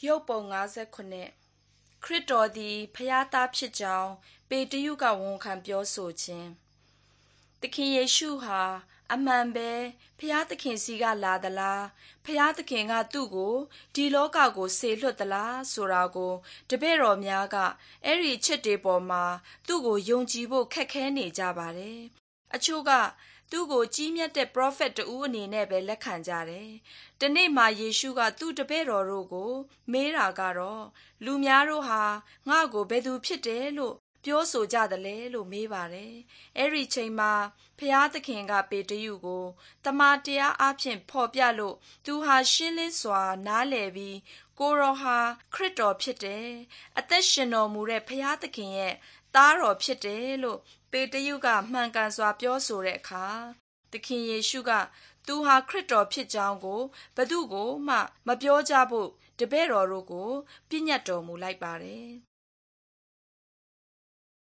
ရုပ်ပုံ59ခရစ်တော်သည်ဖျားသားဖြစ်ကြောင်းပေတရုကဝန်ခံပြောဆိုခြင်းသခင်ယေရှုဟာအမှန်ပဲဖျားသခင်စီကလာသလားဖျားသခင်ကသူ့ကိုဒီလောကကိုဆေလွတ်သလားဆိုတာကိုတပည့်တော်များကအဲ့ဒီချက်တွေပေါ်မှာသူ့ကိုယုံကြည်ဖို့ခက်ခဲနေကြပါတယ်အချို့ကသူ့ကိုကြီးမြတ်တဲ့ prophet တူအနေနဲ့ပဲလက်ခံကြတယ်။တနေ့မှယေရှုကသူ့တပည့်တော်တို့ကိုမေးတာကတော့လူများတို့ဟာငါ့ကိုဘယ်သူဖြစ်တယ်လို့ပြောဆိုကြတယ်လဲလို့မေးပါတယ်။အဲ့ဒီချိန်မှာဖျားသခင်ကပေတရုကိုတမန်တရားအဖြစ်ဖော်ပြလို့သူဟာရှင်းလင်းစွာနားလည်ပြီးကိုရောဟာခရစ်တော်ဖြစ်တယ်။အသက်ရှင်တော်မူတဲ့ဖျားသခင်ရဲ့သားတော်ဖြစ်တယ်လို့ပေတရုကမှန်ကန်စွာပြောဆိုတဲ့အခါသခင်ယေရှုကသူဟာခရစ်တော်ဖြစ်ကြောင်းကိုဘယ်သူကိုမှမပြောကြဖို့တပည့်တော်တို့ကိုပြညတ်တော်မူလိုက်ပါတယ်